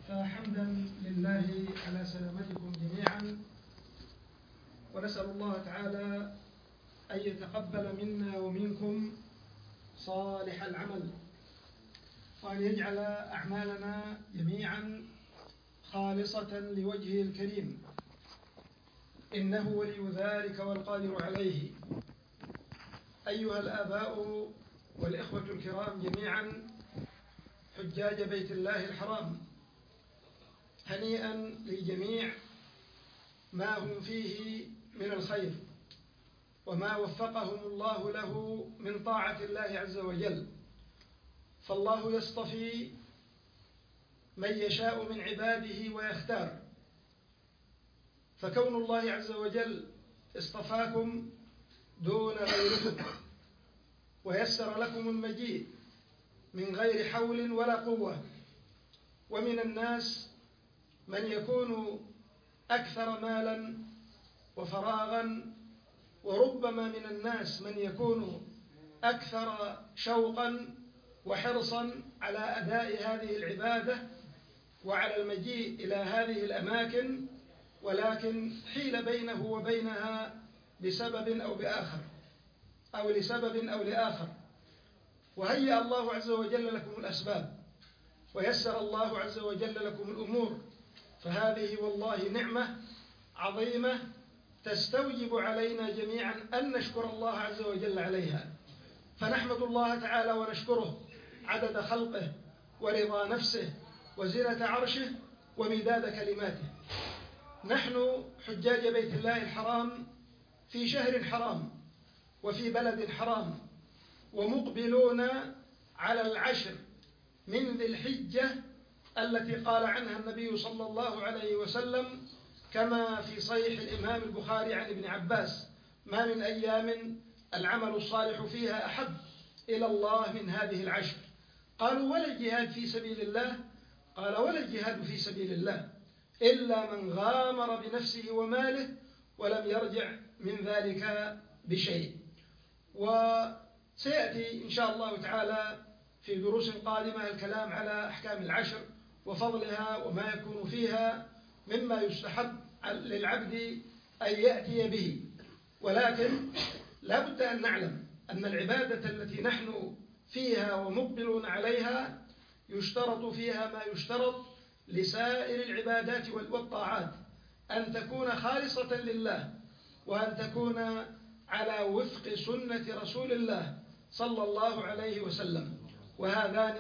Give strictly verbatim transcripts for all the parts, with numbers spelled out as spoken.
فحمدا لله على سلامتكم جميعا، ونسأل الله تعالى أن يتقبل منا ومنكم صالح العمل، وأن يجعل أعمالنا جميعا خالصة لوجهه الكريم، إنه ولي ذلك والقادر عليه. أيها الآباء والإخوة الكرام جميعا، حجاج بيت الله الحرام، هنيئا للجميع ما هم فيه من الخير وما وفقهم الله له من طاعة الله عز وجل، فالله يصطفي من يشاء من عباده ويختار، فكون الله عز وجل اصطفاكم دون غيركم ويسر لكم المجيء من غير حول ولا قوة. ومن الناس من يكون أكثر مالا وفراغا، وربما من الناس من يكون أكثر شوقا وحرصا على أداء هذه العبادة وعلى المجيء إلى هذه الأماكن، ولكن حيل بينه وبينها بسبب أو بآخر أو لسبب أو لآخر، وهيأ الله عز وجل لكم الأسباب ويسر الله عز وجل لكم الأمور، فهذه والله نعمة عظيمة تستوجب علينا جميعا أن نشكر الله عز وجل عليها. فنحمد الله تعالى ونشكره عدد خلقه ورضا نفسه وزنة عرشه ومداد كلماته. نحن حجاج بيت الله الحرام في شهر حرام وفي بلد حرام، ومقبلون على العشر من ذي الحجة التي قال عنها النبي صلى الله عليه وسلم كما في صحيح الإمام البخاري عن ابن عباس: ما من أيام العمل الصالح فيها أحب إلى الله من هذه العشر. قالوا: ولا الجهاد في سبيل الله؟ قال: ولا الجهاد في سبيل الله إلا من غامر بنفسه وماله ولم يرجع من ذلك بشيء. وسيأتي إن شاء الله تعالى في دروس قادمة الكلام على أحكام العشر وفضلها وما يكون فيها مما يستحب للعبد أن يأتي به، ولكن لا بد أن نعلم أن العبادة التي نحن فيها ومقبلون عليها يشترط فيها ما يشترط لسائر العبادات والطاعات، أن تكون خالصة لله، وأن تكون على وفق سنة رسول الله صلى الله عليه وسلم، وهذان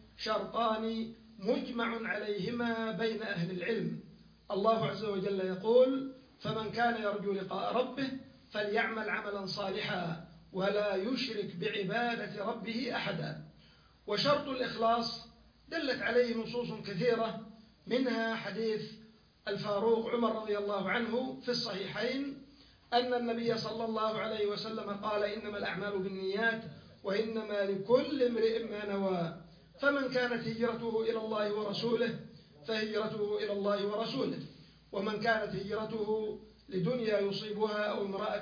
شرطان مجمع عليهما بين أهل العلم. الله عز وجل يقول: فمن كان يرجو لقاء ربه فليعمل عملا صالحا ولا يشرك بعبادة ربه أحدا. وشرط الإخلاص دلت عليه نصوص كثيرة، منها حديث الفاروق عمر رضي الله عنه في الصحيحين أن النبي صلى الله عليه وسلم قال: إنما الأعمال بالنيات وإنما لكل امرئ ما نوى، فمن كانت هجرته إلى الله ورسوله فهجرته إلى الله ورسوله، ومن كانت هجرته لدنيا يصيبها أو امرأة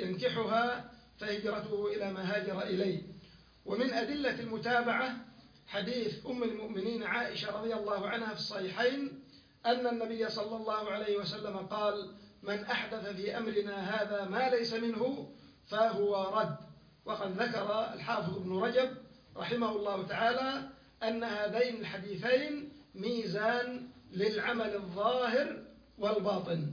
ينكحها فهجرته إلى ما هاجر إليه. ومن أدلة المتابعة حديث أم المؤمنين عائشة رضي الله عنها في الصحيحين أن النبي صلى الله عليه وسلم قال: من أحدث في أمرنا هذا ما ليس منه فهو رد. وقد ذكر الحافظ ابن رجب رحمه الله تعالى أن هذين الحديثين ميزان للعمل الظاهر والباطن،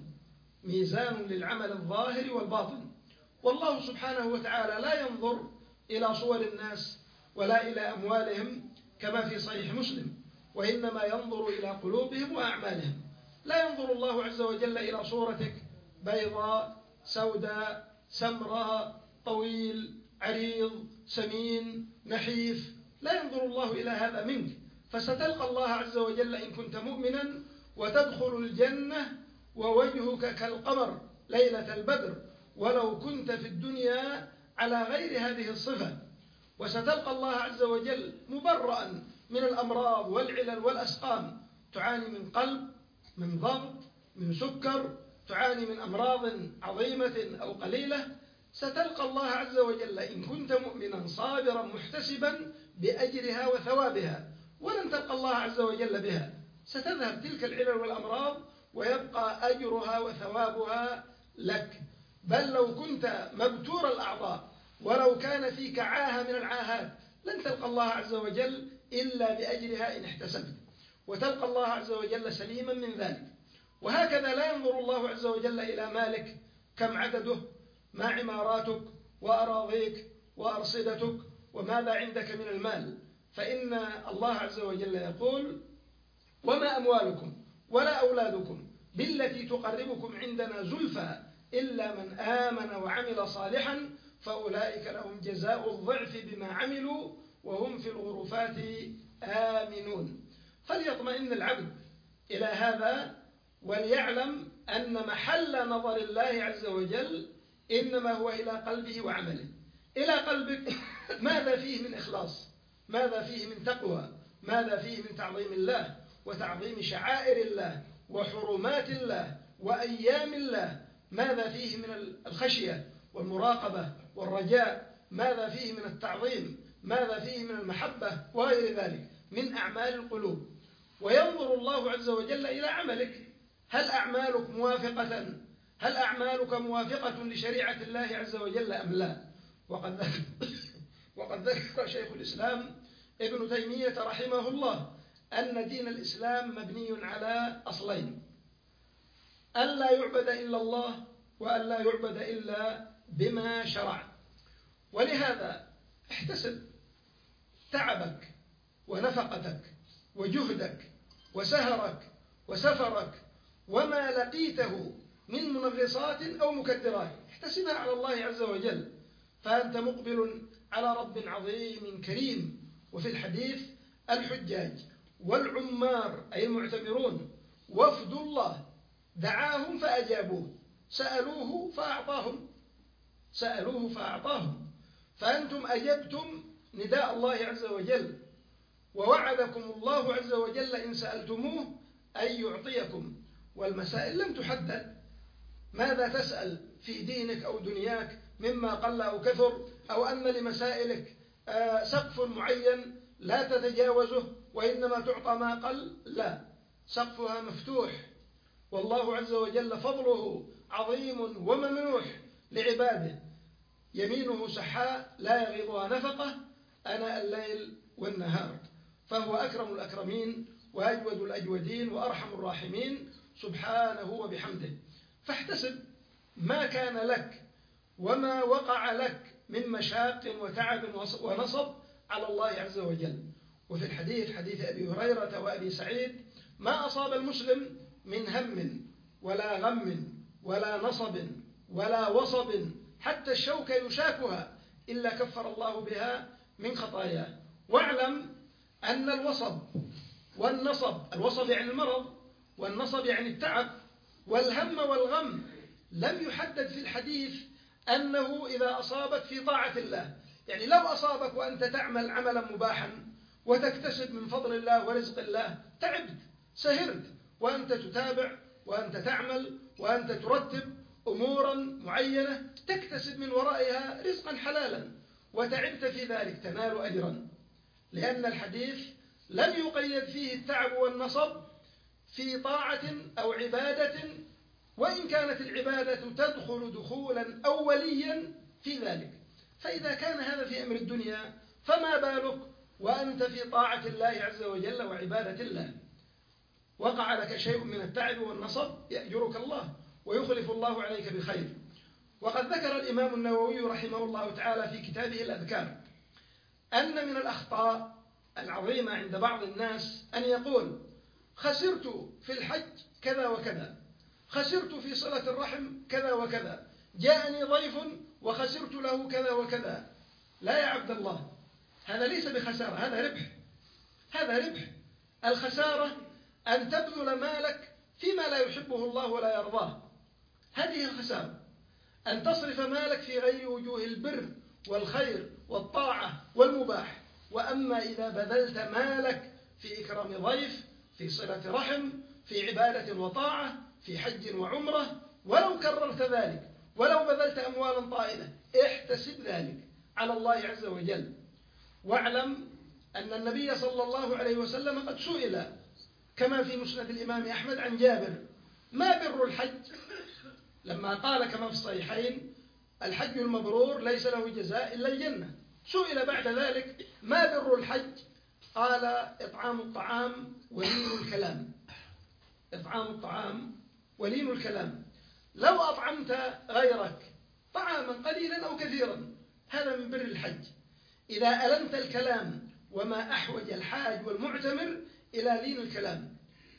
ميزان للعمل الظاهر والباطن. والله سبحانه وتعالى لا ينظر إلى صور الناس ولا إلى أموالهم كما في صحيح مسلم، وإنما ينظر إلى قلوبهم وأعمالهم. لا ينظر الله عز وجل إلى صورتك بيضاء سوداء سمراء طويل عريض سمين نحيف، لا ينظر الله إلى هذا منك، فستلقى الله عز وجل إن كنت مؤمنا وتدخل الجنة ووجهك كالقمر ليلة البدر ولو كنت في الدنيا على غير هذه الصفة، وستلقى الله عز وجل مبرأ من الأمراض والعلل والأسقام، تعاني من قلب، من ضغط، من سكر، تعاني من أمراض عظيمة أو قليلة، ستلقى الله عز وجل إن كنت مؤمنا صابرا محتسبا بأجرها وثوابها، ولن تلقى الله عز وجل بها، ستذهب تلك العلل والأمراض ويبقى أجرها وثوابها لك. بل لو كنت مبتور الأعضاء ولو كان فيك عاهة من العاهات لن تلقى الله عز وجل إلا بأجرها إن احتسبت، وتلقى الله عز وجل سليما من ذلك. وهكذا لا ينظر الله عز وجل إلى مالك كم عدده، ما عماراتك وأراضيك وأرصدتك وماذا عندك من المال، فإن الله عز وجل يقول: وما أموالكم ولا أولادكم بالتي تقربكم عندنا زلفى إلا من آمن وعمل صالحا فأولئك لهم جزاء الضعف بما عملوا وهم في الغرفات آمنون. فليطمئن العبد إلى هذا وليعلم أن محل نظر الله عز وجل إنما هو إلى قلبه وعمله. إلى قلبك ماذا فيه من إخلاص، ماذا فيه من تقوى، ماذا فيه من تعظيم الله وتعظيم شعائر الله وحرمات الله وأيام الله، ماذا فيه من الخشية والمراقبة والرجاء، ماذا فيه من التعظيم، ماذا فيه من المحبة وغير ذلك من أعمال القلوب. وينظر الله عز وجل إلى عملك، هل أعمالك موافقة هل أعمالك موافقة لشريعة الله عز وجل أم لا؟ وقد ذكر, وقد ذكر شيخ الإسلام ابن تيمية رحمه الله أن دين الإسلام مبني على أصلين: أن لا يعبد إلا الله، وأن لا يعبد إلا بما شرع. ولهذا احتسب تعبك ونفقتك وجهدك وسهرك وسفرك وما لقيته من منغصات أو مكدرات، احتسبها على الله عز وجل، فأنت مقبل على رب عظيم كريم. وفي الحديث: الحجاج والعمار أي المعتمرون وفد الله دعاهم فأجابوه، سألوه فأعطاهم سألوه فأعطاهم فأنتم أجبتم نداء الله عز وجل، ووعدكم الله عز وجل إن سألتموه أن يعطيكم. والمسائل لم تحدد، ماذا تسأل في دينك أو دنياك مما قل أو كثر، أو أن لمسائلك سقف معين لا تتجاوزه وإنما تعطى ما قل، لا، سقفها مفتوح، والله عز وجل فضله عظيم وممنوح لعباده، يمينه سحاء لا يغيضها نفقة أناء الليل والنهار، فهو أكرم الأكرمين وأجود الأجودين وأرحم الراحمين سبحانه وبحمده. فاحتسب ما كان لك وما وقع لك من مشاق وتعب ونصب على الله عز وجل. وفي الحديث حديث أبي هريرة وأبي سعيد: ما أصاب المسلم من هم ولا غم ولا نصب ولا وصب حتى الشوكة يشاكها إلا كفر الله بها من خطاياه. واعلم أن الوصب والنصب، الوصب يعني المرض، والنصب يعني التعب، والهم والغم لم يحدد في الحديث أنه إذا أصابك في طاعة الله، يعني لو أصابك وأنت تعمل عملا مباحا وتكتسب من فضل الله ورزق الله، تعبت سهرت وأنت تتابع وأنت تعمل وأنت ترتب أمورا معينة تكتسب من ورائها رزقا حلالا وتعبت في ذلك، تنال أجرا، لأن الحديث لم يقيد فيه التعب والنصب في طاعة أو عبادة، وإن كانت العبادة تدخل دخولا أوليا في ذلك. فإذا كان هذا في أمر الدنيا فما بالك وأنت في طاعة الله عز وجل وعبادة الله؟ وقع لك شيء من التعب والنصب يأجرك الله ويخلف الله عليك بخير. وقد ذكر الإمام النووي رحمه الله تعالى في كتابه الأذكار أن من الأخطاء العظيمة عند بعض الناس أن يقول: خسرت في الحج كذا وكذا، خسرت في صلة الرحم كذا وكذا، جاءني ضيف وخسرت له كذا وكذا. لا يا عبد الله، هذا ليس بخسارة، هذا ربح، هذا ربح. الخسارة أن تبذل مالك فيما لا يحبه الله ولا يرضاه، هذه الخسارة. أن تصرف مالك في غير وجوه البر والخير والطاعة والمباح. وأما إذا بذلت مالك في إكرام ضيف، في صلة رحم، في عبادة وطاعة، في حج وعمرة، ولو كررت ذلك ولو بذلت أموالا طائلة، احتسب ذلك على الله عز وجل. واعلم أن النبي صلى الله عليه وسلم قد سئل كما في مسند الإمام أحمد عن جابر: ما بر الحج؟ لما قال كما في الصحيحين: الحج المبرور ليس له جزاء إلا الجنة. سئل بعد ذلك: ما بر الحج؟ قال: إطعام الطعام ولين الكلام. إطعام الطعام ولين الكلام. لو أطعمت غيرك طعاما قليلا أو كثيرا، هذا من بر الحج. إذا ألنت الكلام، وما أحوج الحاج والمعتمر إلى لين الكلام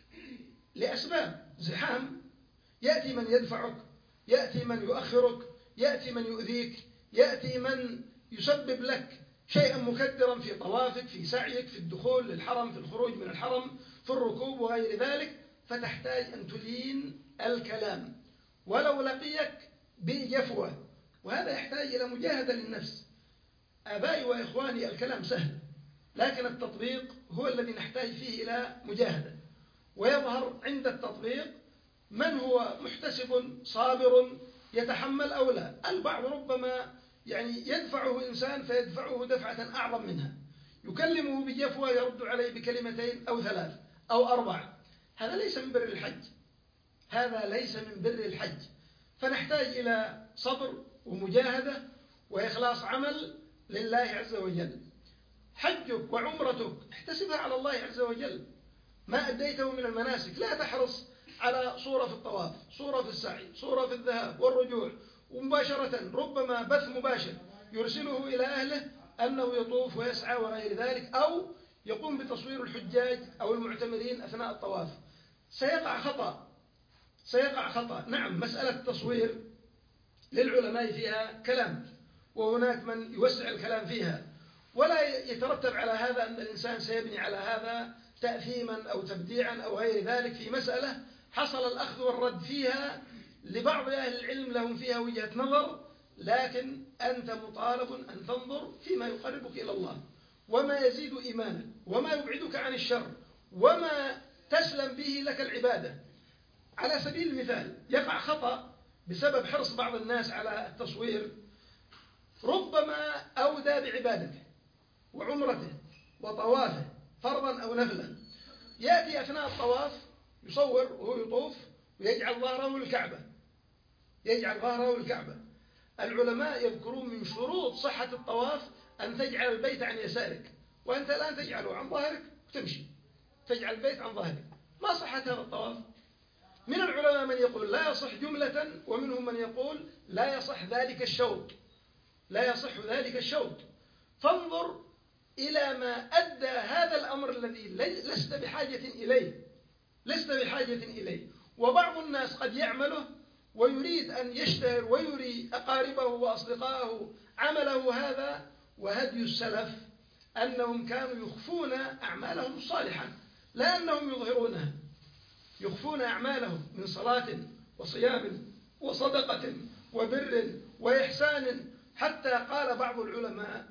لأسباب: زحام، يأتي من يدفعك، يأتي من يؤخرك، يأتي من يؤذيك، يأتي من يسبب لك شيئا مكدرا في طوافك، في سعيك، في الدخول للحرم، في الخروج من الحرم، في الركوب وغير ذلك، فتحتاج أن تلين الكلام ولو لقيك بالجفوة، وهذا يحتاج إلى مجاهدة للنفس. آبائي وإخواني، الكلام سهل، لكن التطبيق هو الذي نحتاج فيه إلى مجاهدة. ويظهر عند التطبيق من هو محتسب صابر يتحمل أو لا. البعض ربما يعني يدفعه إنسان فيدفعه دفعة أعظم منها، يكلمه بجفوة يرد عليه بكلمتين أو ثلاث أو أربع. هذا ليس من بر الحج، هذا ليس من بر الحج. فنحتاج إلى صبر ومجاهدة وإخلاص عمل لله عز وجل. حجك وعمرتك احتسبها على الله عز وجل. ما أديته من المناسك لا تحرص على صورة في الطواف، صورة في السعي، صورة في الذهاب والرجوع، ومباشرة ربما بث مباشر يرسله إلى أهله أنه يطوف ويسعى وغير ذلك، أو يقوم بتصوير الحجاج أو المعتمرين أثناء الطواف. سيقع خطأ سيقع خطأ نعم، مسألة التصوير للعلماء فيها كلام، وهناك من يوسع الكلام فيها، ولا يترتب على هذا أن الإنسان سيبني على هذا تأثيما أو تبديعا أو غير ذلك في مسألة حصل الأخذ والرد فيها لبعض أهل العلم، لهم فيها وجهة نظر، لكن أنت مطالب أن تنظر فيما يقربك إلى الله، وما يزيد إيمانك، وما يبعدك عن الشر، وما تسلم به لك العبادة. على سبيل المثال، يقع خطأ بسبب حرص بعض الناس على التصوير، ربما أودى بعبادته وعمرته وطوافه فرضا أو نفلا، يأتي أثناء الطواف يصور وهو يطوف ويجعل ظهره للكعبة، يجعل ظهره للكعبة. العلماء يذكرون من شروط صحة الطواف أن تجعل البيت عن يسارك، وأنت الآن تجعله عن ظهرك وتمشي، تجعل البيت عن ظهرك. ما صحة هذا الطواف؟ من العلماء من يقول لا يصح جملة، ومنهم من يقول لا يصح ذلك الشوط، لا يصح ذلك الشوط. فانظر إلى ما أدى هذا الأمر الذي لست بحاجة إليه، لست بحاجة إليه. وبعض الناس قد يعمله ويريد أن يشتهر ويري أقاربه وأصدقائه عمله هذا. وهدي السلف أنهم كانوا يخفون أعمالهم الصالحة، لا أنهم يظهرونها، يخفون أعمالهم من صلاة وصيام وصدقة وبر وإحسان، حتى قال بعض العلماء: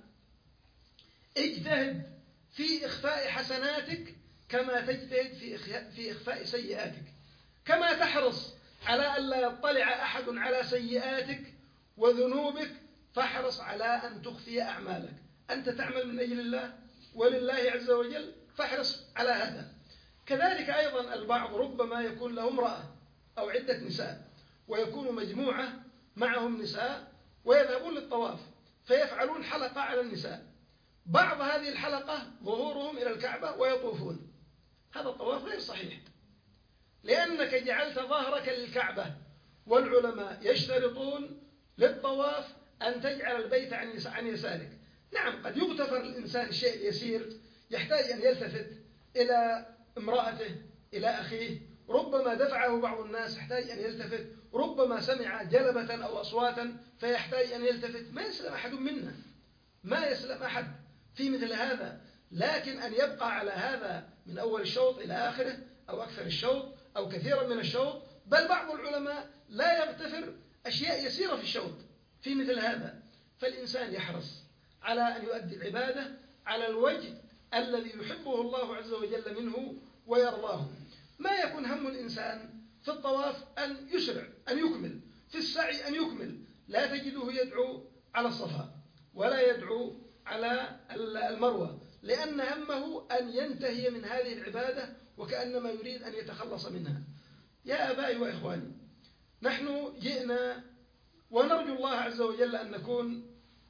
اجتهد في إخفاء حسناتك كما تجتهد في إخفاء سيئاتك، كما تحرص على أن لا يطلع أحد على سيئاتك وذنوبك، فاحرص على أن تخفي أعمالك. أنت تعمل من أجل الله ولله عز وجل، فاحرص على هذا. كذلك أيضا البعض ربما يكون له امرأة أو عدة نساء، ويكون مجموعة معهم نساء ويذهبون للطواف، فيفعلون حلقة على النساء، بعض هذه الحلقة ظهورهم إلى الكعبة ويطوفون. هذا الطواف غير صحيح، لأنك جعلت ظهرك للكعبة، والعلماء يشترطون للطواف أن تجعل البيت عن يسارك. نعم، قد يغتفر الإنسان الشيء اليسير، يحتاج أن يلتفت إلى امرأته، إلى أخيه، ربما دفعه بعض الناس يحتاج أن يلتفت، ربما سمع جلبة أو أصواتا فيحتاج أن يلتفت. ما يسلم أحد منا، ما يسلم أحد في مثل هذا، لكن أن يبقى على هذا من أول الشوط إلى آخره، أو أكثر الشوط أو كثيرا من الشوط. بل بعض العلماء لا يغتفر أشياء يسيرة في الشوط في مثل هذا. فالإنسان يحرص على أن يؤدي العبادة على الوجه الذي يحبه الله عز وجل منه ويرضاه. ما يكون هم الإنسان في الطواف أن يسرع، أن يكمل، في السعي أن يكمل، لا تجده يدعو على الصفا ولا يدعو على المروة، لأن همه أن ينتهي من هذه العبادة وكأنما يريد أن يتخلص منها. يا آبائي وإخواني، نحن جئنا ونرجو الله عز وجل أن نكون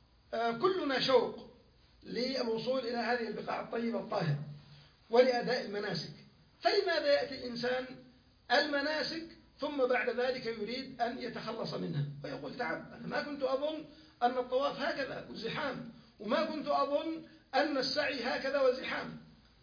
كلنا شوق للوصول إلى هذه البقاع الطيبة الطاهرة ولأداء المناسك. فلماذا يأتي الإنسان المناسك ثم بعد ذلك يريد أن يتخلص منها ويقول تعب، أنا ما كنت أظن أن الطواف هكذا وزحام، وما كنت أظن أن السعي هكذا وزحام.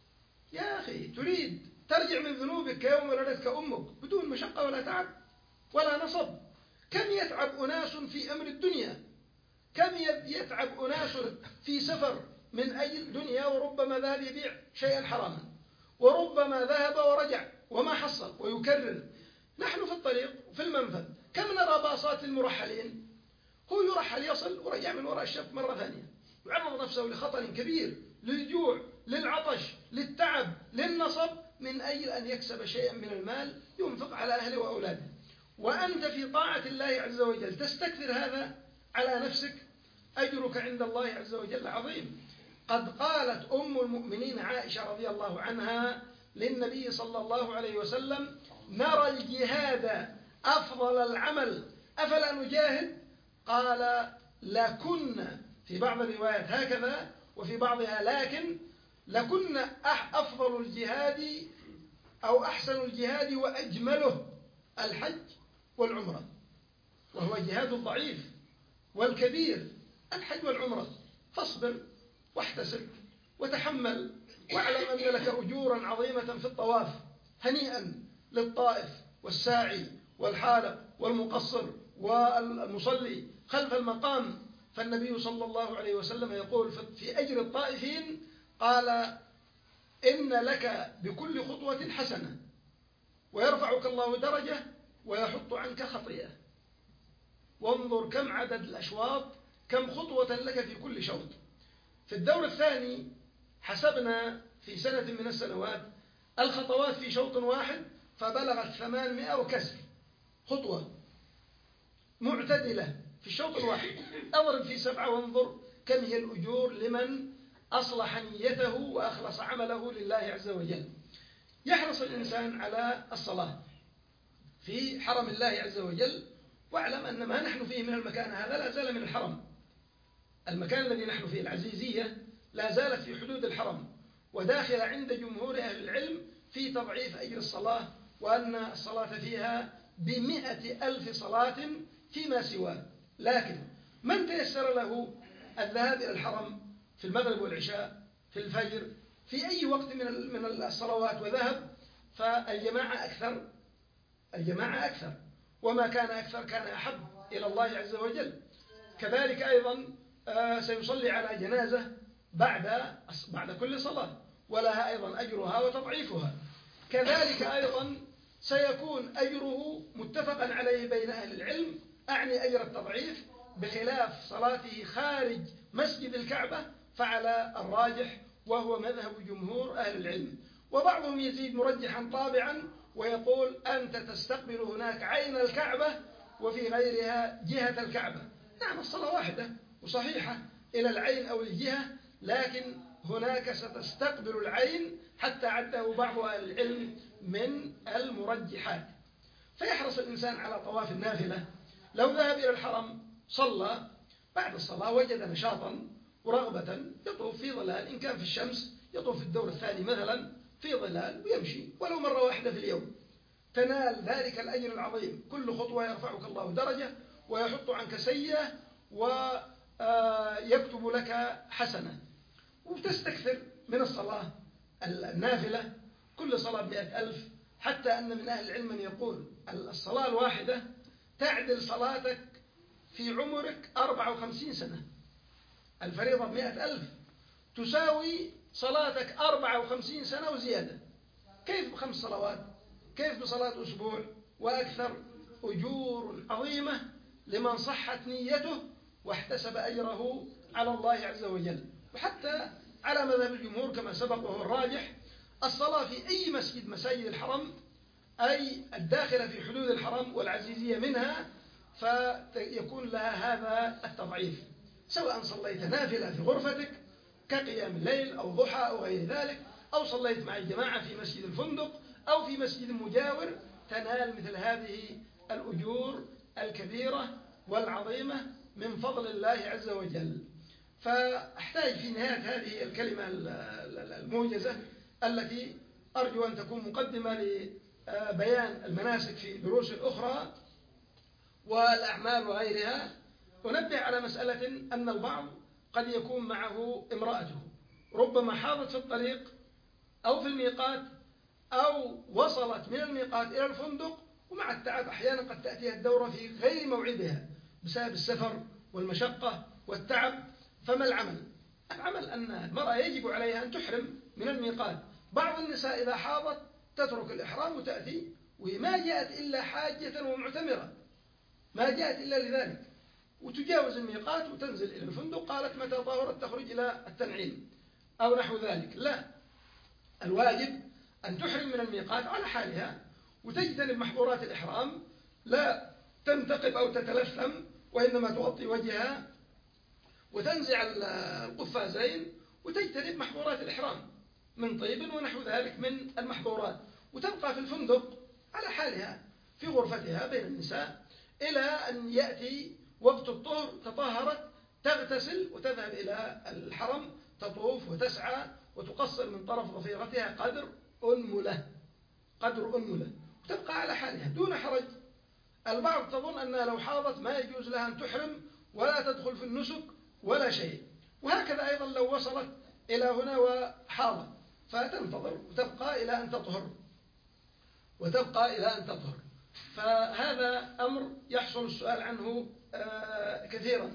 يا أخي، تريد ترجع من ذنوبك كيوم ولدتك أمك بدون مشقة ولا تعب ولا نصب. كم يتعب أناس في أمر الدنيا، كم يتعب أناس في سفر من أجل دنيا، وربما ذهب يبيع شيئا حراما، وربما ذهب ورجع وما حصل ويكرر. نحن في الطريق في المنفذ كم نرى باصات المرحلين، هو يرحل يصل ورجع من وراء الشف مرة ثانية، يعرض نفسه لخطر كبير، للجوع، للعطش، للتعب، للنصب، من أجل أن يكسب شيئا من المال ينفق على أهله وأولاده. وأنت في طاعة الله عز وجل تستكثر هذا على نفسك، أجرك عند الله عز وجل عظيم. قد قالت أم المؤمنين عائشة رضي الله عنها للنبي صلى الله عليه وسلم: نرى الجهاد أفضل العمل، أفلا نجاهد؟ قال: لكن، في بعض الروايات هكذا وفي بعضها لكن، لكن أفضل الجهاد أو أحسن الجهاد وأجمله الحج والعمرة، وهو جهاد الضعيف والكبير، الحج والعمرة. فاصبر واحتسب وتحمل، واعلم أن لك أجورا عظيمة في الطواف. هنيئا للطائف والساعي والحالق والمقصر والمصلي خلف المقام. فالنبي صلى الله عليه وسلم يقول في أجر الطائفين، قال: إن لك بكل خطوة حسنة، ويرفعك الله درجة ويحط عنك خطيئة. وانظر كم عدد الأشواط، كم خطوة لك في كل شوط. في الدور الثاني حسبنا في سنة من السنوات الخطوات في شوط واحد فبلغت ثمانمائة وكسر خطوة معتدلة في الشوط الواحد. أضرب في سبعة وانظر كم هي الأجور لمن أصلح نيته وأخلص عمله لله عز وجل. يحرص الإنسان على الصلاة في حرم الله عز وجل، واعلم أن ما نحن فيه من المكان هذا لا زال من الحرم. المكان الذي نحن فيه العزيزية لا زالت في حدود الحرم، وداخل عند جمهور أهل العلم في تضعيف أجر الصلاة، وأن الصلاة فيها بمئة ألف صلاة فيما سواه. لكن من تيسر له الذهاب إلى الحرم في المغرب والعشاء في الفجر في أي وقت من من الصلوات وذهب، فالجماعة أكثر، الجماعة أكثر، وما كان أكثر كان أحب إلى الله عز وجل. كذلك أيضا سيصلي على جنازة بعد بعد كل صلاة، ولها أيضا أجرها وتضعيفها. كذلك أيضا سيكون أجره متفقا عليه بين أهل العلم، أعني أجر التضعيف، بخلاف صلاته خارج مسجد الكعبة فعلى الراجح وهو مذهب جمهور أهل العلم. وبعضهم يزيد مرجحا طابعا ويقول: أنت تستقبل هناك عين الكعبة وفي غيرها جهة الكعبة. نعم، الصلاة واحدة وصحيحة إلى العين أو الجهة، لكن هناك ستستقبل العين حتى عده بعض أهل العلم من المرجحات. فيحرص الإنسان على طواف النافلة. لو ذهب إلى الحرم صلى، بعد الصلاة وجد نشاطا ورغبة يطوف في ظلال، إن كان في الشمس يطوف في الدور الثاني مثلا في ظلال ويمشي ولو مرة واحدة في اليوم، تنال ذلك الأجر العظيم. كل خطوة يرفعك الله درجة ويحط عنك سيئة ويكتب لك حسنة. وتستكثر من الصلاة النافلة، كل صلاة بمئة ألف، حتى أن من أهل العلم من يقول الصلاة الواحدة تعدل صلاتك في عمرك أربعة وخمسين سنة. الفريضة بمئة ألف تساوي صلاتك أربعة وخمسين سنة وزيادة. كيف بخمس صلوات؟ كيف بصلاة أسبوع وأكثر؟ أجور عظيمة لمن صحت نيته واحتسب أجره على الله عز وجل. وحتى على مذهب الجمهور كما سبق وهو الراجح، الصلاة في أي مسجد مساجد الحرم، أي الداخلة في حدود الحرم والعزيزية منها، فيكون لها هذا التضعيف، سواء صليت نافلة في غرفتك كقيام الليل أو ضحى أو غير ذلك، أو صليت مع الجماعة في مسجد الفندق أو في مسجد مجاور، تنال مثل هذه الأجور الكبيرة والعظيمة من فضل الله عز وجل. فأحتاج في نهاية هذه الكلمة الموجزة التي أرجو أن تكون مقدمة لبيان المناسك في دروس أخرى والأعمال وغيرها، أنبه على مسألة أن البعض قد يكون معه امرأته ربما حاضت في الطريق أو في الميقات أو وصلت من الميقات إلى الفندق، ومع التعب أحيانا قد تأتيها الدورة في غير موعدها بسبب السفر والمشقة والتعب. فما العمل؟ العمل أن المرأة يجب عليها أن تحرم من الميقات. بعض النساء إذا حاضت تترك الإحرام وتأتي، وما جاءت إلا حاجة ومعتمرة، ما جاءت إلا لذلك، وتجاوز الميقات وتنزل إلى الفندق، قالت متى طهرت تخرج إلى التنعيم أو نحو ذلك. لا، الواجب أن تحرم من الميقات على حالها وتجتنب محظورات الإحرام، لا تنتقب أو تتلثم، وإنما تغطي وجهها وتنزع القفازين وتجتنب محظورات الإحرام من طيب ونحو ذلك من المحظورات، وتبقى في الفندق على حالها في غرفتها بين النساء إلى أن يأتي وقت الطهر، تطهرت تغتسل وتذهب إلى الحرم، تطوف وتسعى وتقصر من طرف ضفيرتها قدر أنملة قدر أنملة وتبقى على حالها دون حرج. البعض تظن أنها لو حاضت ما يجوز لها أن تحرم ولا تدخل في النسك ولا شيء، وهكذا أيضا لو وصلت إلى هنا وحاضت فتنتظر وتبقى إلى أن تطهر وتبقى إلى أن تطهر. فهذا أمر يحصل السؤال عنه كثيرا.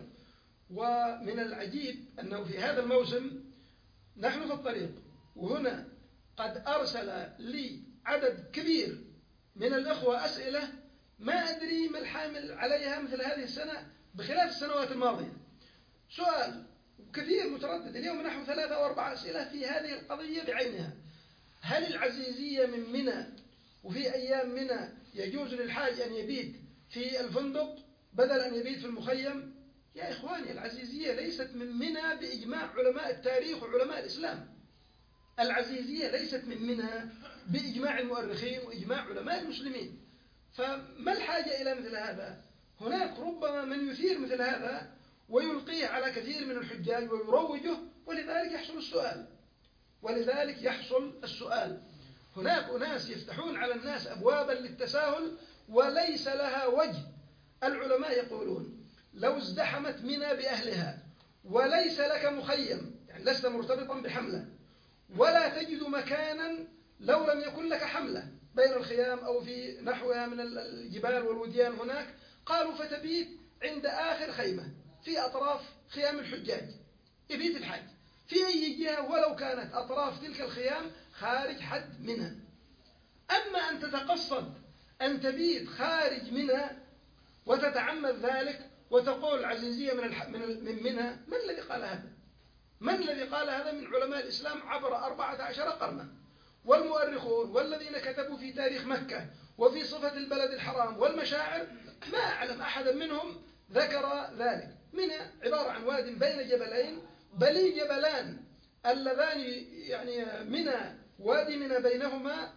ومن العجيب أنه في هذا الموسم نحن في الطريق، وهنا قد أرسل لي عدد كبير من الأخوة أسئلة ما أدري ما الحامل عليها مثل هذه السنة بخلاف السنوات الماضية. سؤال كثير متردد، اليوم نحو ثلاثة أو أربع أسئلة في هذه القضية بعينها: هل العزيزية من منى وفي أيام منى يجوز للحاج أن يبيت في الفندق بدل أن يبيت في المخيم؟ يا إخواني، العزيزية ليست من منى بإجماع علماء التاريخ وعلماء الإسلام. العزيزية ليست من منى بإجماع المؤرخين وإجماع علماء المسلمين. فما الحاجة إلى مثل هذا؟ هناك ربما من يثير مثل هذا ويلقيه على كثير من الحجاج ويروجه، ولذلك يحصل السؤال ولذلك يحصل السؤال هناك أناس يفتحون على الناس أبوابا للتساهل وليس لها وجه. العلماء يقولون: لو ازدحمت منى بأهلها وليس لك مخيم، يعني لست مرتبطا بحملة، ولا تجد مكانا لو لم يكن لك حملة بين الخيام أو في نحوها من الجبال والوديان هناك، قالوا فتبيت عند آخر خيمة في أطراف خيام الحجاج، يبيت الحاج في أي جهة ولو كانت أطراف تلك الخيام خارج حد منى. أما أن تتقصد أن تبيت خارج منى وتتعمد ذلك وتقول عزيزية من الح... من من منى، من الذي قال هذا؟ من الذي قال هذا من علماء الإسلام عبر أربعة عشر قرنا؟ والمؤرخون والذين كتبوا في تاريخ مكة وفي صفة البلد الحرام والمشاعر ما أعلم أحدا منهم ذكر ذلك. منى عبارة عن واد بين جبلين، بل جبلان اللذان يعني منى وادي منى بينهما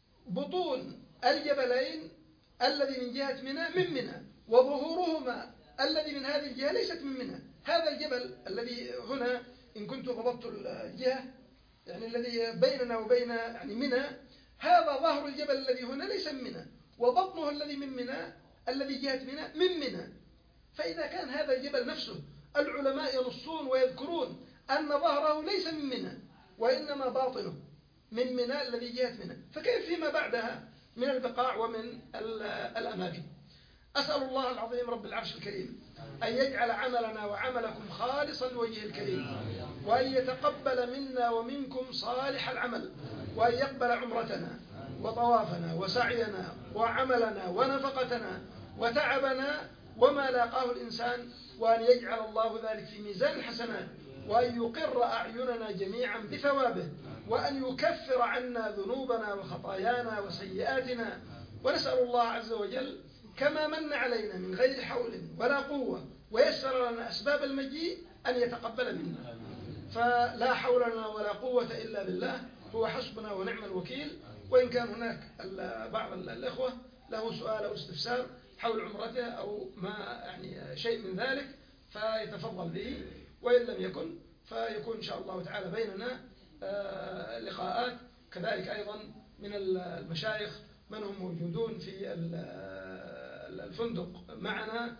بطون الجبلين الذي من جهة منى من منى، وظهورهما الذي من هذه الجهة ليست من منى. هذا الجبل الذي هنا إن كنت ضبطت الجهة يعني الذي بيننا وبين يعني منى، هذا ظهر الجبل الذي هنا ليس من منى، وبطنه الذي من منى الذي جهة منى من منى. فإذا كان هذا الجبل نفسه العلماء ينصون ويذكرون أن ظهره ليس من منى وإنما باطنه من منى الذي جهة منى، فكيف فيما بعدها من البقاع ومن الأماكن؟ أسأل الله العظيم رب العرش الكريم أن يجعل عملنا وعملكم خالصا لوجهه الكريم، وأن يتقبل منا ومنكم صالح العمل، وأن يقبل عمرتنا وطوافنا وسعينا وعملنا ونفقتنا وتعبنا وما لاقاه الإنسان، وأن يجعل الله ذلك في ميزان الحسنات، وأن يقر أعيننا جميعا بثوابه، وأن يكفر عنا ذنوبنا وخطايانا وسيئاتنا. ونسأل الله عز وجل كما من علينا من غير حول ولا قوة ويسر لنا أسباب المجيء أن يتقبل منا، فلا حول لنا ولا قوة إلا بالله. هو حسبنا ونعم الوكيل. وإن كان هناك بعض الإخوة له سؤال أو استفسار حول عمرته أو ما يعني شيء من ذلك فيتفضل به، وإن لم يكن فيكون إن شاء الله تعالى بيننا لقاءات. كذلك أيضا من المشايخ من هم موجودون في الفندق معنا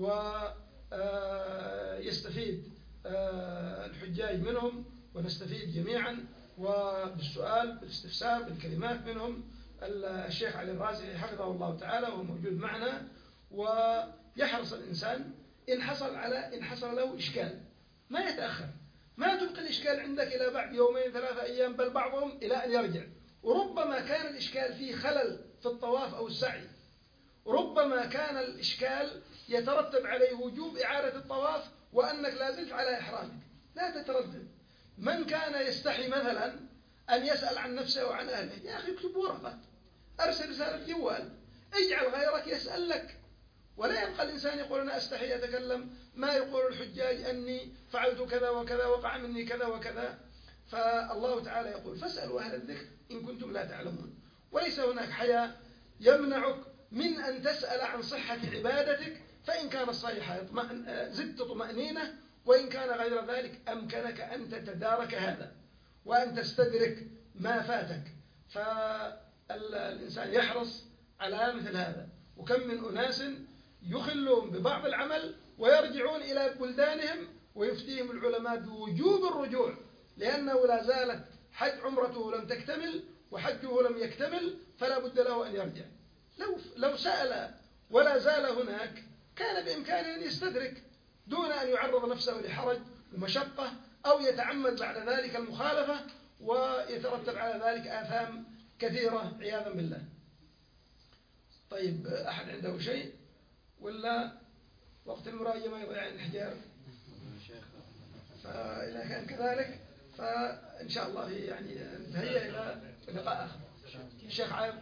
ويستفيد الحجاج منهم ونستفيد جميعا، وبالسؤال بالاستفسار بالكلمات منهم. الشيخ علي الرازي حفظه الله تعالى وهو موجود معنا، ويحرص الإنسان إن حصل على إن حصل له إشكال ما يتأخر، ما تبقي الإشكال عندك إلى بعد يومين ثلاثة أيام، بل بعضهم إلى أن يرجع. وربما كان الإشكال فيه خلل في الطواف أو السعي، ربما كان الإشكال يترتب عليه وجوب إعادة الطواف وأنك لا زلت على إحرامك، لا تتردد. من كان يستحي مثلا أن يسأل عن نفسه وعن أهله، يا أخي اكتب ورقة، أرسل رسالة جوال، اجعل غيرك يسأل لك. ولا يبقى الإنسان يقول أنا أستحي أتكلم، ما يقول الحجاج أني فعلت كذا وكذا وقع مني كذا وكذا. فالله تعالى يقول فاسألوا أهل الذكر إن كنتم لا تعلمون. وليس هناك حياء يمنعك من أن تسأل عن صحة عبادتك، فإن كانت صحيحة زدت طمأنينة، وإن كان غير ذلك أمكنك أن تتدارك هذا وأن تستدرك ما فاتك. فالإنسان يحرص على مثل هذا. وكم من أناس يخلون ببعض العمل ويرجعون إلى بلدانهم ويفتيهم العلماء بوجوب الرجوع، لأنه لا زالت حج عمرته لم تكتمل وحجه لم يكتمل، فلا بد له أن يرجع. لو لو سأل ولا زال هناك كان بإمكانه أن يستدرك دون أن يعرض نفسه لحرج ومشقة أو يتعمد بعد ذلك المخالفة ويترتب على ذلك آثام كثيرة عياذا بالله. طيب، أحد عنده شيء ولا وقت المراجعة ما يضيع الحجار؟ فإذا كان كذلك فإن شاء الله يعني نتهيأ إلى لقاء آخر. الشيخ عايض.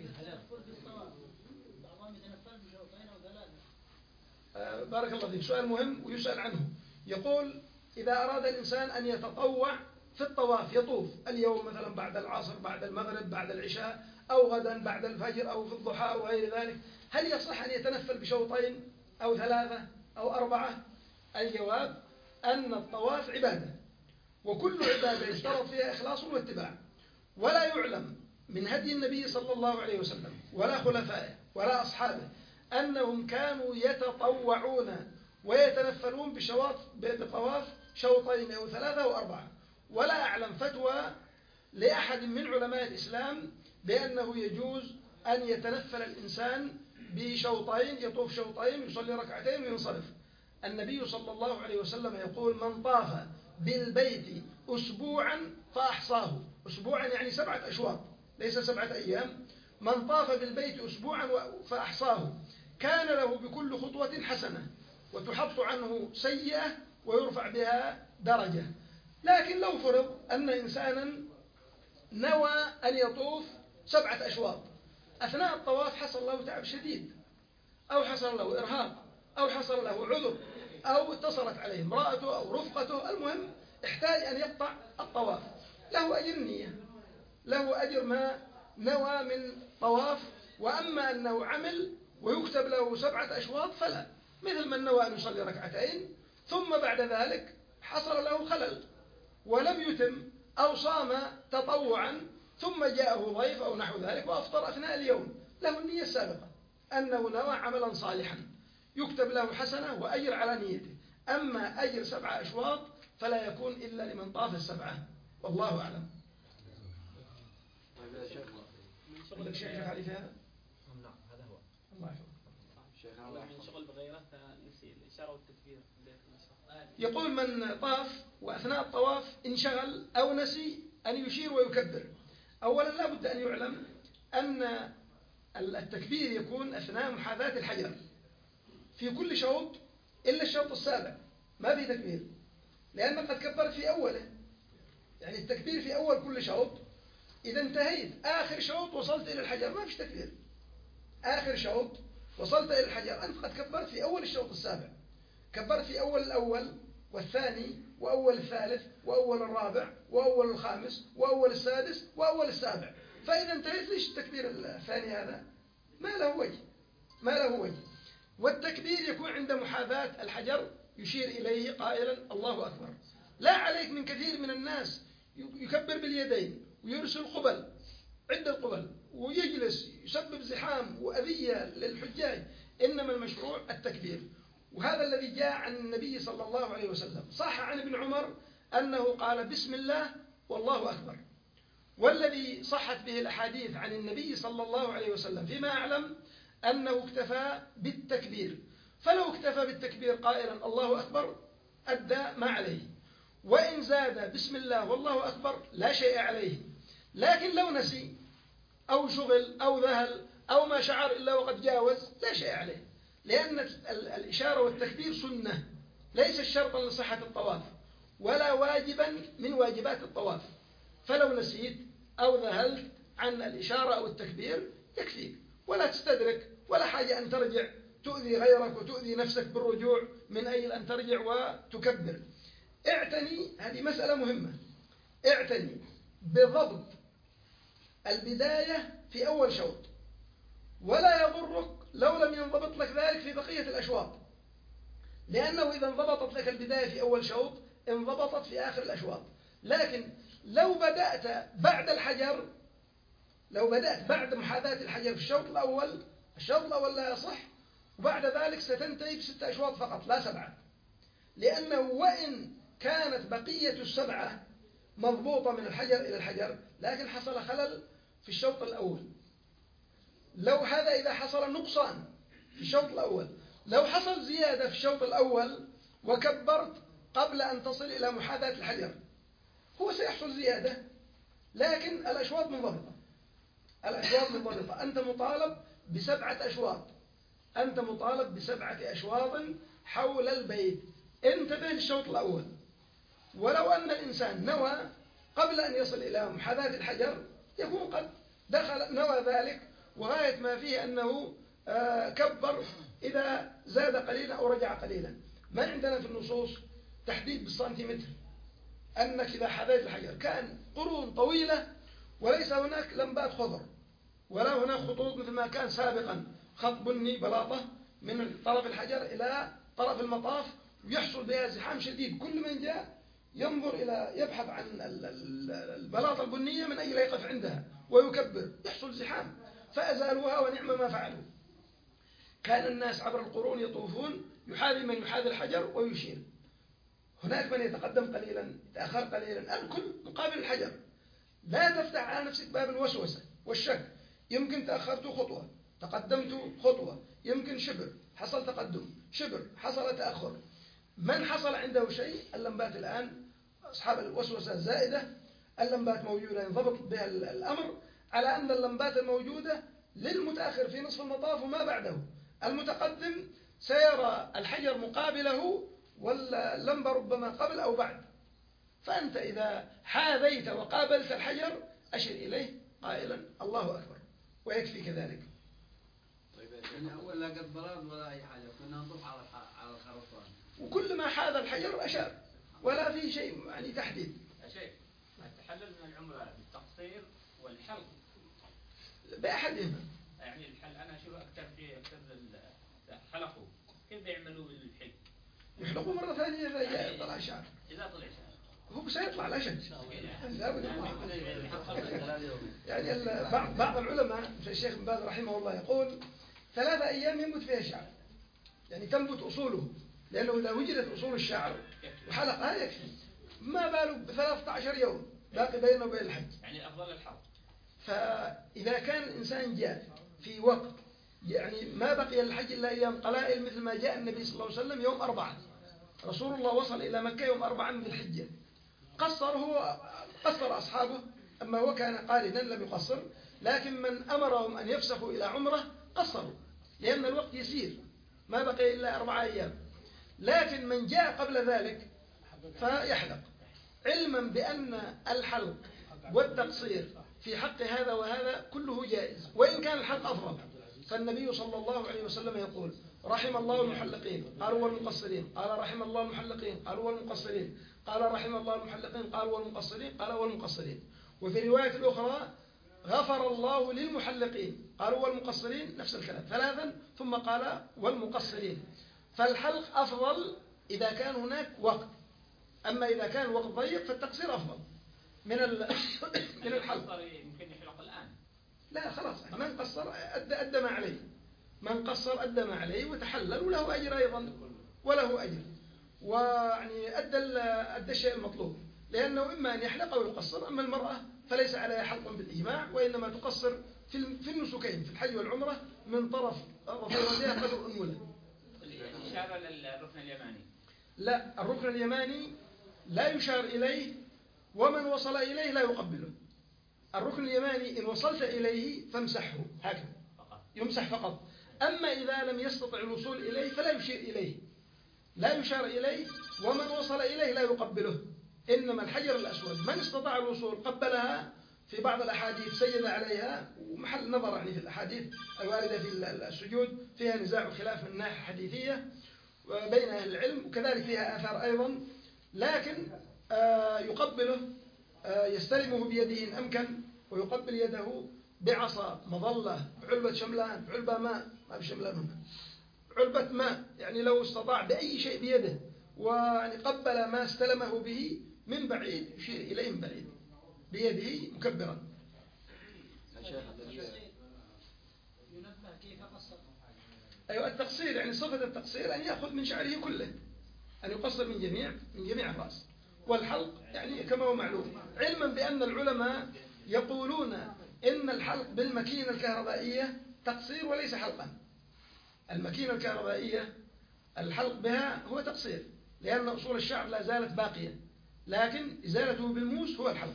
بارك الله فيك، سؤال مهم ويسأل عنه. يقول إذا أراد الإنسان أن يتطوع في الطواف، يطوف اليوم مثلا بعد العصر بعد المغرب بعد العشاء أو غدا بعد الفجر أو في الضحى أو غير ذلك، هل يصح أن يتنفل بشوطين أو ثلاثة أو أربعة؟ الجواب أن الطواف عبادة، وكل عبادة يشترط فيها إخلاص واتباع. ولا يعلم من هدي النبي صلى الله عليه وسلم ولا خلفائه ولا أصحابه أنهم كانوا يتطوعون ويتنفلون بشواط بطواف شوطين أو ثلاثة أو أربعة. ولا أعلم فتوى لأحد من علماء الإسلام بأنه يجوز أن يتنفل الإنسان بشوطين، يطوف شوطين يصلي ركعتين وينصرف. النبي صلى الله عليه وسلم يقول من طاف بالبيت أسبوعا فأحصاه، أسبوعا يعني سبعة أشواط ليس سبعة أيام. من طاف بالبيت أسبوعا فأحصاه كان له بكل خطوة حسنة وتحط عنه سيئة ويرفع بها درجة. لكن لو فرض أن إنسانا نوى أن يطوف سبعة أشواط، أثناء الطواف حصل له تعب شديد أو حصل له إرهاق أو حصل له عذر أو اتصلت عليه امرأته أو رفقته، المهم احتاج أن يقطع الطواف، له أجر النية، له أجر ما نوى من طواف. وأما أنه عمل ويكتب له سبعة أشواط فلا، مثل من نوى أن يصلي ركعتين ثم بعد ذلك حصل له خلل ولم يتم أو صام تطوعا ثم جاءه ضيف أو نحو ذلك وأفطر أثناء اليوم، له النية السابقة أنه نوى عملا صالحا يكتب له حسنة وأجر على نيته. أما أجر سبعة أشواط فلا يكون إلا لمن طاف السبعة، والله أعلم. عندك شيء شيخ علي في هذا؟ نعم هذا هو. الله يحفظك. من شغل بغيره نسي الإشارة والتكبير. يقول من طاف وأثناء الطواف انشغل أو نسي أن يشير ويكبر. أولا لا بد أن يعلم أن التكبير يكون أثناء محاذاة الحجر في كل شوط إلا الشوط السابع ما في تكبير، لأنك قد كبرت في أوله. يعني التكبير في أول كل شوط، إذا انتهيت آخر شوط وصلت إلى الحجر ما فيش تكبير. آخر شوط وصلت إلى الحجر أنت قد كبرت في أول الشوط السابع، كبرت في أول الأول والثاني وأول الثالث وأول الرابع وأول الخامس وأول السادس وأول السابع. فإذا انتهيت ليش التكبير الثاني هذا؟ ما له وجه، ما له وجه. والتكبير يكون عند محاذاة الحجر يشير إليه قائلا الله أكبر. لا عليك من كثير من الناس يكبر باليدين ويرسل قبل عدة قبل ويجلس يسبب زحام وأذية للحجاج. إنما المشروع التكبير، وهذا الذي جاء عن النبي صلى الله عليه وسلم. صح عن ابن عمر أنه قال بسم الله والله أكبر، والذي صحت به الأحاديث عن النبي صلى الله عليه وسلم فيما أعلم أنه اكتفى بالتكبير. فلو اكتفى بالتكبير قائلا الله أكبر أدى ما عليه، وإن زاد بسم الله والله أكبر لا شيء عليه. لكن لو نسي أو شغل أو ذهل أو ما شعر إلا وقد جاوز لا شيء عليه، لأن الإشارة والتكبير سنة ليس شرطا لصحة الطواف ولا واجبا من واجبات الطواف. فلو نسيت أو ذهلت عن الإشارة أو التكبير يكفيك، ولا تستدرك ولا حاجة أن ترجع تؤذي غيرك وتؤذي نفسك بالرجوع من أجل أن ترجع وتكبر. اعتني، هذه مسألة مهمة، اعتني بضبط البداية في أول شوط، ولا يضرك لو لم ينضبط لك ذلك في بقية الأشواط، لأنه إذا انضبطت لك البداية في أول شوط انضبطت في آخر الأشواط. لكن لو بدأت بعد الحجر، لو بدأت بعد محاذاة الحجر في الشوط الأول، الشوط الأول لا يصح، وبعد ذلك ستنتهي بست أشواط فقط لا سبعة، لأنه وإن كانت بقية السبعة مضبوطة من الحجر إلى الحجر لكن حصل خلل في الشوط الأول. لو هذا إذا حصل نقصان في الشوط الأول، لو حصل زيادة في الشوط الأول وكبرت قبل أن تصل إلى محاذاة الحجر هو سيحصل زيادة، لكن الأشواط منضبطة، الأشواط منضبطة. أنت مطالب بسبعة أشواط، أنت مطالب بسبعة أشواط حول البيت. انتبه للشوط الأول. ولو أن الإنسان نوى قبل أن يصل إلى محاذاة الحجر يكون قد دخل نوى ذلك، وغاية ما فيه أنه كبر إذا زاد قليلا أو رجع قليلا. ما عندنا في النصوص تحديد بالسنتيمتر أنك إذا حذيت الحجر كان قرون طويلة وليس هناك لمبات خضر ولا هناك خطوط مثل ما كان سابقا، خط بني بلاطة من طرف الحجر إلى طرف المطاف ويحصل بها زحام شديد، كل من جاء ينظر إلى يبحث عن البلاطة البنية من أجل يقف عندها ويكبر، يحصل زحام فأزالوها ونعم ما فعلوا. كان الناس عبر القرون يطوفون يحاذي من يحاذي الحجر ويشير، هناك من يتقدم قليلا يتأخر قليلا، الكل مقابل الحجر. لا تفتح على نفسك باب الوسوسة والشك، يمكن تأخرت خطوة تقدمت خطوة، يمكن شبر حصل تقدم، شبر حصل تأخر. من حصل عنده شيء اللمبات الآن أصحاب الوسوسة الزائدة اللمبات موجودة ينضبط بها الأمر على أن اللمبات الموجودة للمتأخر في نصف المطاف وما بعده، المتقدم سيرى الحجر مقابله واللمبة ربما قبل أو بعد. فأنت إذا حاذيت وقابلت الحجر أشر إليه قائلا الله أكبر ويكفي كذلك. طيب يعني أول لا قد بلاد ولا أي حاجة، كنا نطوف على على الخرطان وكل ما حاذ الحجر أشار ولا في شيء يعني تحديد. يا شيخ التحلل من العمرة بالتقصير والحلق بأحدهما. يعني الحل أنا أشوف أكثر في أكثر حلقوا، كيف يعملوا بالحلق؟ يحلقوا مرة ثانية إذا طلع شعر. إذا طلع شعر هو سيطلع الأشد. يعني بعض بعض العلماء مثل الشيخ بن باز رحمه الله يقول ثلاثة أيام ينبت فيها الشعر، يعني تنبت أصوله، لأنه إذا وجدت أصول الشعر وحلقها يكفي. ما باله بثلاثة عشر يوم باقي بينه وبين الحج، يعني أفضل الحلق. فإذا كان الإنسان جاء في وقت يعني ما بقي الحج إلا أيام قلائل مثل ما جاء النبي صلى الله عليه وسلم يوم أربعة، رسول الله وصل إلى مكة يوم أربعة من الحجة، قصر هو قصر أصحابه، أما هو كان قارنا لم يقصر، لكن من أمرهم أن يفسخوا إلى عمره قصروا لأن الوقت يسير ما بقي إلا أربعة أيام. لكن من جاء قبل ذلك فيحلق، علما بأن الحلق والتقصير في حق هذا وهذا كله جائز، وإن كان الحلق أفضل، فالنبي صلى الله عليه وسلم يقول رحم الله المحلقين قالوا والمقصرين، قال رحم الله المحلقين قالوا والمقصرين، قال رحم الله المحلقين قالوا والمقصرين، قال والمقصرين. وفي الرواية الأخرى غفر الله للمحلقين قالوا والمقصرين، نفس الكلام ثلاثا، ثم قال والمقصرين. فالحلق أفضل إذا كان هناك وقت، أما إذا كان الوقت ضيق فالتقصير أفضل من من الحلق. يمكن يحلق الآن. لا خلاص، من قصر أدى, أدى ما عليه، من قصر أدى ما عليه وتحلل وله أجر أيضا، وله أجر، ويعني أدى أدى الشيء المطلوب، لأنه إما أن يحلق أو يقصر. أما المرأة فليس عليها حلق بالإجماع، وإنما تقصر في في النسكين في الحج والعمرة من طرف ظفيرتها قدر أنملة. الإشارة للركن اليماني. لا، الركن اليماني لا يشار إليه، ومن وصل إليه لا يقبله. الركن اليماني إن وصلت إليه فامسحه هكذا، يمسح فقط. أما إذا لم يستطع الوصول إليه فلا يشير إليه، لا يشار إليه، ومن وصل إليه لا يقبله. إنما الحجر الأسود من استطاع الوصول قبلها، في بعض الأحاديث سجد عليها، ومحل نظر يعني في الأحاديث الواردة في السجود فيها نزاع وخلاف من ناحية حديثية بين أهل العلم، وكذلك فيها آثار أيضا، لكن يقبله، يستلمه بيده إن أمكن، ويقبل يده بعصا مظلة بعلبة شملان، بعلبة ماء، ما بشملان هنا، علبة ماء، يعني لو استطاع بأي شيء بيده ويعني قبل ما استلمه به من بعيد يشير إليه من بعيد بيده مكبرا. ينبه كيف قصر. أيوة، التقصير يعني صفة التقصير أن يأخذ من شعره كله، أن يقصر من جميع من جميع الرأس. والحلق يعني كما هو معلوم، علما بأن العلماء يقولون إن الحلق بالماكينة الكهربائية تقصير وليس حلقا. الماكينة الكهربائية الحلق بها هو تقصير، لأن أصول الشعر لا زالت باقية، لكن إزالته بالموس هو الحلق،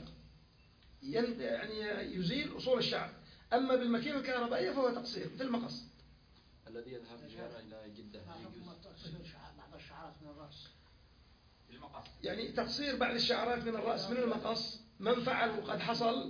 يعني يزيل أصول الشعر. أما بالماكينة الكهربائية فهو تقصير مثل المقص. الذي يذهب زيارة إلى جدة بعض الشعرات من الرأس بالمقص، يعني تقصير بعض الشعرات من الرأس من المقص، من فعل وقد حصل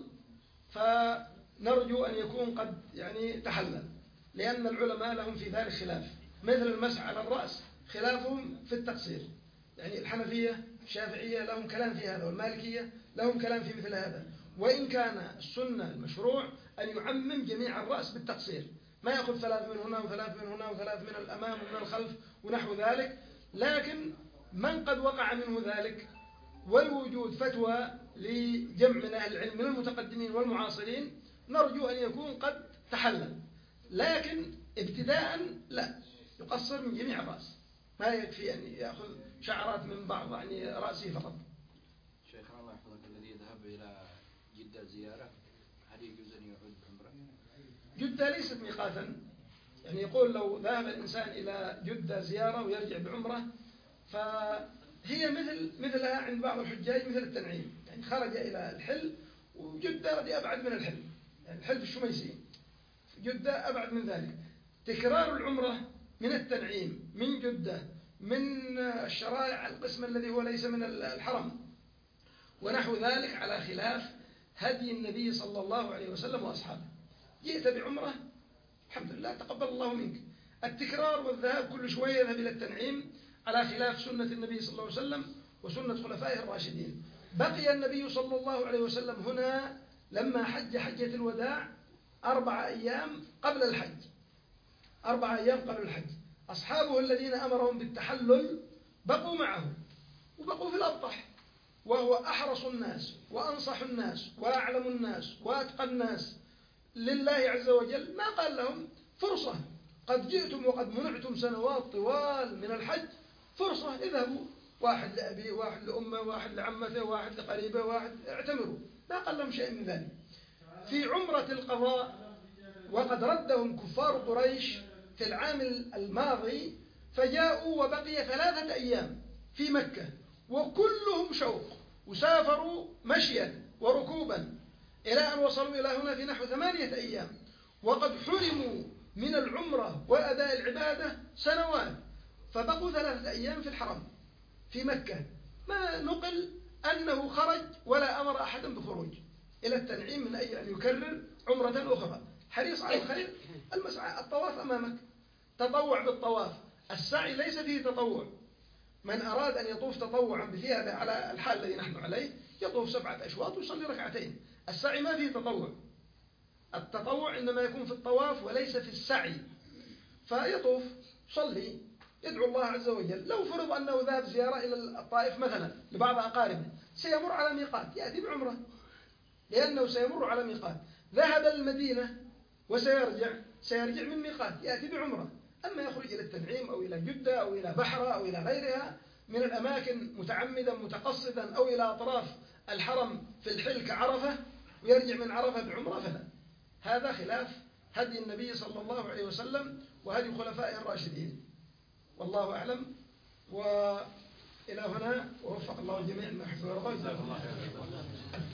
فنرجو أن يكون قد يعني تحلل، لأن العلماء لهم في ذلك خلاف، مثل المسح على الرأس خلافهم في التقصير، يعني الحنفية الشافعية لهم كلام في هذا، والمالكية لهم كلام في مثل هذا. وإن كان السنة المشروع أن يعمم جميع الرأس بالتقصير، ما يأخذ ثلاث من هنا وثلاث من هنا وثلاث من الأمام ومن الخلف ونحو ذلك. لكن من قد وقع منه ذلك والوجود فتوى لجمع من أهل العلم من المتقدمين والمعاصرين، نرجو أن يكون قد تحلل، لكن ابتداء لا، يقصر من جميع الرأس، ما يكفي أن يأخذ شعرات من بعض يعني رأسه فقط. شيخنا الله يحفظك، الذي يذهب إلى جدة زيارة هل يجوز أن يعود بعمرة؟ جدة ليست ميقاتا، يعني يقول لو ذهب الإنسان إلى جدة زيارة ويرجع بعمرة فهي مثل مثلها عند بعض الحجاج مثل التنعيم، يعني خرج إلى الحل، وجدة هذه أبعد من الحل، يعني الحل في الشميسي، جدة أبعد من ذلك. تكرار العمرة من التنعيم من جدة من الشرائع القسم الذي هو ليس من الحرم ونحو ذلك على خلاف هدي النبي صلى الله عليه وسلم وأصحابه. جئت بعمرة الحمد لله تقبل الله منك. التكرار والذهاب كل شوية يذهب إلى التنعيم على خلاف سنة النبي صلى الله عليه وسلم وسنة خلفائه الراشدين. بقي النبي صلى الله عليه وسلم هنا لما حج حجة الوداع أربع أيام قبل الحج، أربع أيام قبل الحج. أصحابه الذين أمرهم بالتحلل بقوا معه وبقوا في الأبطح، وهو أحرص الناس وأنصح الناس وأعلم الناس وأتقى الناس لله عز وجل. ما قال لهم فرصة، قد جئتم وقد منعتم سنوات طوال من الحج، فرصة اذهبوا، واحد لأبيه واحد لأمه واحد لعمته واحد لقريبه واحد اعتمروا. ما قال لهم شيء من ذلك. في عمرة القضاء وقد ردهم كفار قريش في العام الماضي، فجاءوا وبقي ثلاثة أيام في مكة وكلهم شوق، وسافروا مشيا وركوبا إلى أن وصلوا إلى هنا في نحو ثمانية أيام، وقد حرموا من العمرة وأداء العبادة سنوات، فبقوا ثلاثة أيام في الحرم في مكة. ما نقل أنه خرج ولا أمر أحدا بخروج إلى التنعيم من أجل أن يكرر عمرة أخرى، حريص على الخير، المسعى الطواف أمامك، تطوع بالطواف. السعي ليس فيه تطوع. من أراد أن يطوف تطوعا بثيابه على الحال الذي نحن عليه يطوف سبعة أشواط ويصلي ركعتين. السعي ما فيه تطوع. التطوع إنما يكون في الطواف وليس في السعي. فيطوف صلي يدعو الله عز وجل. لو فرض أنه ذهب زيارة إلى الطائف مثلا لبعض أقاربه سيمر على ميقات يأتي بعمرة، لأنه سيمر على ميقات. ذهب المدينة وسيرجع سيرجع من ميقات يأتي بعمرة. أما يخرج إلى التنعيم أو إلى جدة أو إلى بحرة أو إلى غيرها من الأماكن متعمدا متقصدا أو إلى أطراف الحرم في الحل كعرفة ويرجع من عرفة بعمرة فلا. هذا خلاف هدي النبي صلى الله عليه وسلم وهدي خلفائه الراشدين، والله أعلم. وإلى هنا ووفق الله الجميع ما يحب ويرضى.